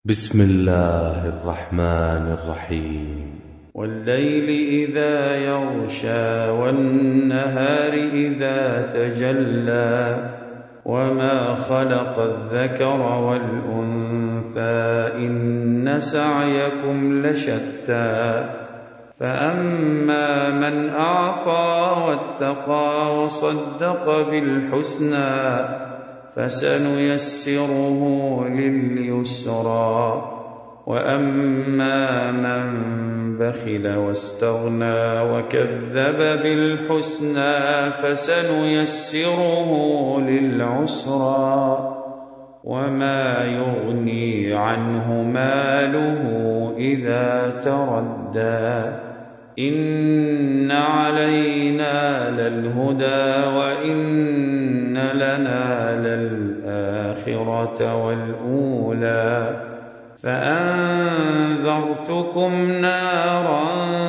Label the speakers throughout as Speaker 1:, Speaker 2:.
Speaker 1: بسم الله الرحمن الرحيم.
Speaker 2: والليل إذا يغشى والنهار إذا تجلى وما خلق الذكر والأنثى إن سعيكم لشتى فأما من أعطى واتقى وصدق بالحسنى فسنيسره لليسرى وأما من بخل واستغنى وكذب بالحسنى فسنيسره للعسرى وما يغني عنه ماله إذا تردى إن علينا للهدى وإن لنا للآخرة والأولى فأنذرتكم نارا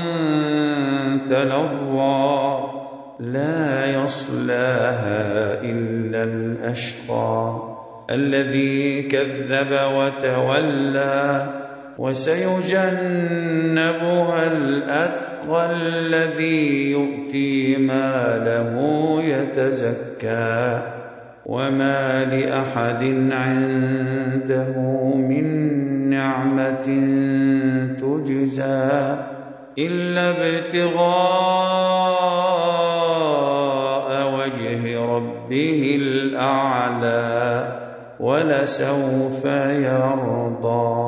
Speaker 2: تلظى لا يصلاها إلا الأشقى الذي كذب وتولى وسيجنبها الأتقى الذي يؤتي ماله يتزكى وما لأحد عنده من نعمة تجزى إلا ابتغاء وجه ربه الأعلى ولسوف يرضى.